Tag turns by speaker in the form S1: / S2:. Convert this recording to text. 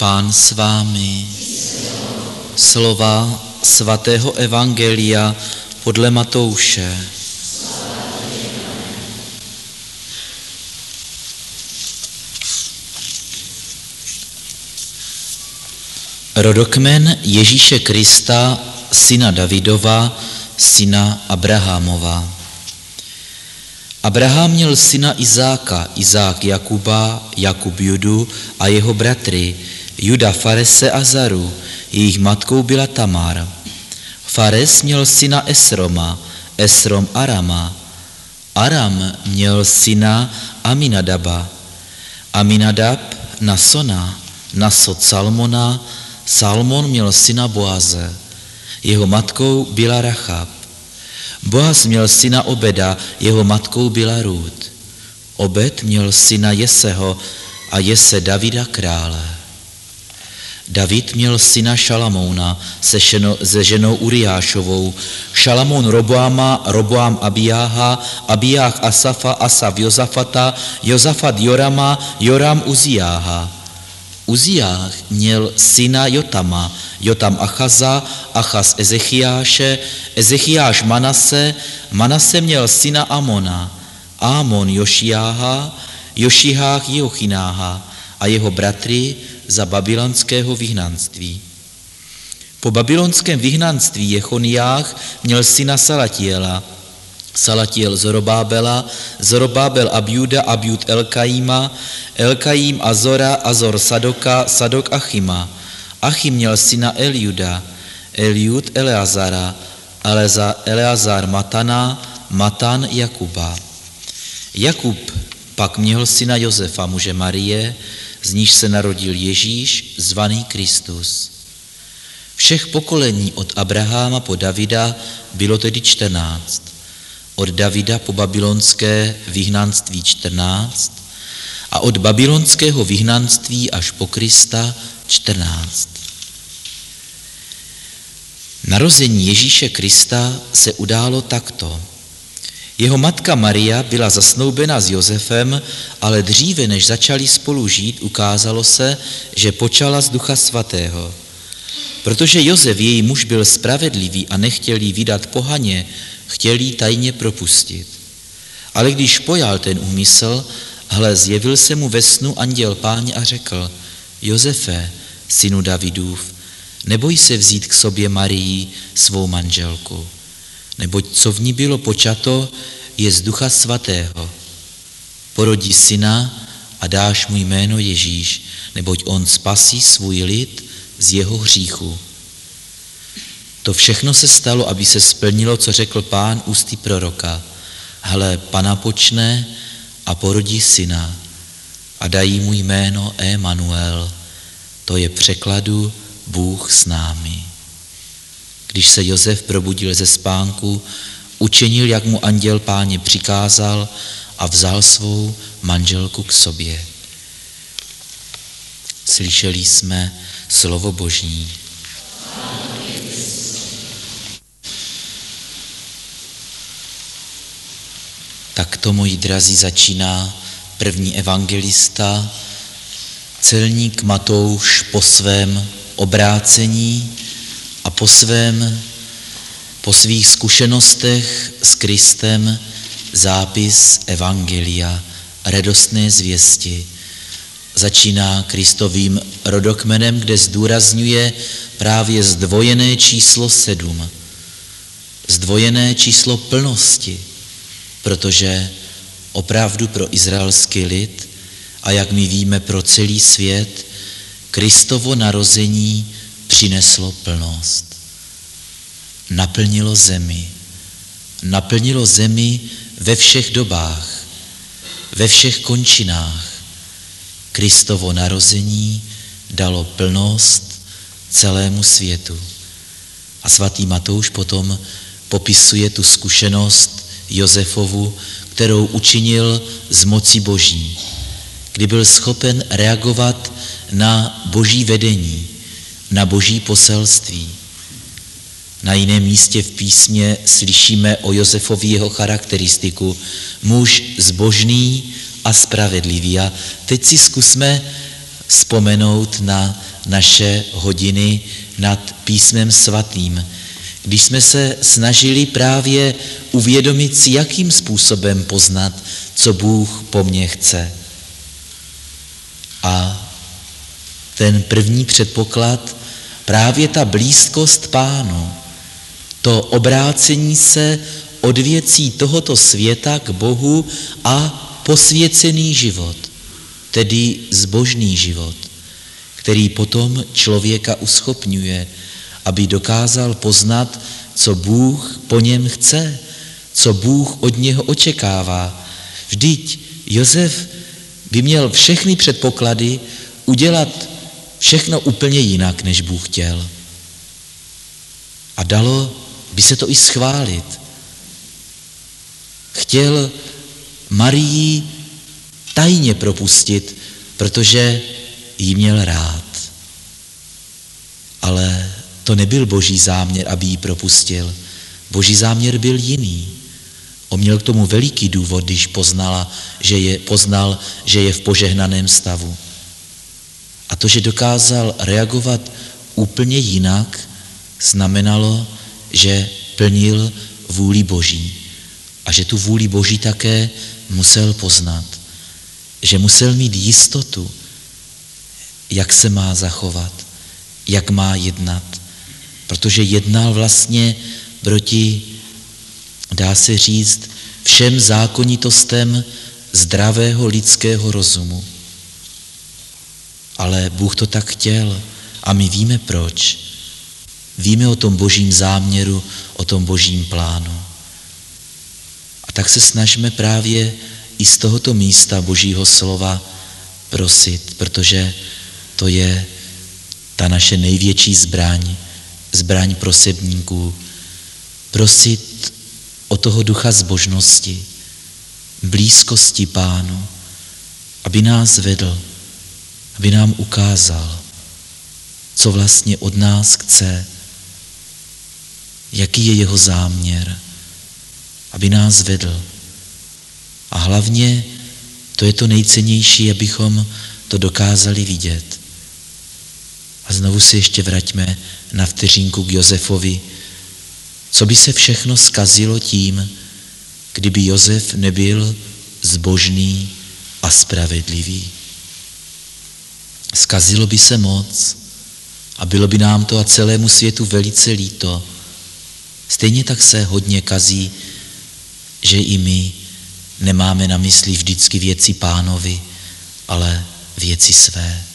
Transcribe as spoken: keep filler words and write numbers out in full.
S1: Pán s vámi. Slova svatého evangelia podle Matouše. Rodokmen Ježíše Krista, syna Davidova, syna Abrahamova. Abraham měl syna Izáka, Izák Jakuba, Jakub Judu a jeho bratry, Juda Farese a Zaru, jejich matkou byla Tamar. Fares měl syna Esroma, Esrom Arama. Aram měl syna Aminadaba, Aminadab Nasona, Nasot Salmona, Salmon měl syna Boaze, jeho matkou byla Rachab. Boaz měl syna Obeda, jeho matkou byla Rút. Obed měl syna Jeseho a Jese Davida krále. David měl syna Šalamouna se, šeno, se ženou Uriášovou, Šalamoun Roboama, Roboam Abijáha, Abijáh Asafa, Asaf Jozafata, Jozafat Jorama, Joram Uziáha. Uziáh měl syna Jotama, Jotam Achaza, Achaz Ezechiáše, Ezechiáš Manase, Manase měl syna Amona, Amon Jošiáha, Jošihách Jochináha a jeho bratry za babylonského vyhnanství. Po babylonském vyhnanství Jechoniách měl syna Salatiela, Salatiel Zorobábela, Zorobábel Abjuda, Abjud Elkajíma, Elkajím Azora, Azor Sadoka, Sadok Achima. Achim měl syna Eliuda, Eliud Eleazara, Eleazar Matana, Matan Jakuba. Jakub pak měl syna Josefa, muže Marie, z níž se narodil Ježíš, zvaný Kristus. Všech pokolení od Abraháma po Davida bylo tedy čtrnáct. Od Davida po babylonské vyhnanství čtrnáct a od babylonského vyhnanství až po Krista čtrnáct. Narození Ježíše Krista se událo takto. Jeho matka Maria byla zasnoubena s Josefem, ale dříve, než začali spolu žít, ukázalo se, že počala z Ducha Svatého. Protože Josef, její muž, byl spravedlivý a nechtěl jí vydat pohaně, chtěl jí tajně propustit. Ale když pojal ten úmysl, hle, zjevil se mu ve snu anděl Páně a řekl: Josefe, synu Davidův, neboj se vzít k sobě Marii, svou manželku, neboť co v ní bylo počato, je z Ducha Svatého. Porodí syna a dáš mu jméno Ježíš, neboť on spasí svůj lid z jeho hříchu. To všechno se stalo, aby se splnilo, co řekl Pán ústy proroka. Hle, Pana počne a porodí syna a dají mu jméno Emanuel, to je překladu Bůh s námi. Když se Josef probudil ze spánku, učinil, jak mu anděl Páně přikázal a vzal svou manželku k sobě. Slyšeli jsme slovo Boží. Takto, moji drazí, začíná první evangelista, celník Matouš, po svém obrácení a po svém, po svých zkušenostech s Kristem zápis evangelia, radostné zvěsti. Začíná Kristovým rodokmenem, kde zdůrazňuje právě zdvojené číslo sedm. Zdvojené číslo plnosti, protože opravdu pro izraelský lid a jak my víme pro celý svět, Kristovo narození přineslo plnost. Naplnilo zemi. Naplnilo zemi ve všech dobách, ve všech končinách. Kristovo narození dalo plnost celému světu. A svatý Matouš potom popisuje tu zkušenost Josefovu, kterou učinil z moci Boží, kdy byl schopen reagovat na Boží vedení, na Boží poselství. Na jiném místě v písmě slyšíme o Josefovi jeho charakteristiku. Muž zbožný a spravedlivý. A teď si zkusme vzpomenout na naše hodiny nad písmem svatým, když jsme se snažili právě uvědomit si, jakým způsobem poznat, co Bůh po mně chce. A ten první předpoklad, právě ta blízkost Pánu, to obrácení se od věcí tohoto světa k Bohu a posvěcený život, tedy zbožný život, který potom člověka uschopňuje, aby dokázal poznat, co Bůh po něm chce, co Bůh od něho očekává. Vždyť Josef by měl všechny předpoklady udělat všechno úplně jinak, než Bůh chtěl. A dalo by se to i schválit. Chtěl Marii tajně propustit, protože ji měl rád. Ale to nebyl Boží záměr, aby ji propustil. Boží záměr byl jiný. On měl k tomu veliký důvod, když poznala, že je, poznal, že je v požehnaném stavu. A to, že dokázal reagovat úplně jinak, znamenalo, že plnil vůli Boží. A že tu vůli Boží také musel poznat. Že musel mít jistotu, jak se má zachovat, jak má jednat. Protože jednal vlastně proti, dá se říct, všem zákonitostem zdravého lidského rozumu. Ale Bůh to tak chtěl a my víme proč. Víme o tom Božím záměru, o tom Božím plánu. A tak se snažíme právě i z tohoto místa Božího slova prosit, protože to je ta naše největší zbraň, zbraň prosebníků. Prosit o toho ducha zbožnosti, blízkosti Pánu, aby nás vedl, aby nám ukázal, co vlastně od nás chce, jaký je jeho záměr, aby nás vedl. A hlavně to je to nejcennější, abychom to dokázali vidět. A znovu si ještě vraťme na vteřinku k Josefovi. Co by se všechno zkazilo tím, kdyby Josef nebyl zbožný a spravedlivý? Zkazilo by se moc a bylo by nám to a celému světu velice líto. Stejně tak se hodně kazí, že i my nemáme na mysli vždycky věci Pánovi, ale věci své.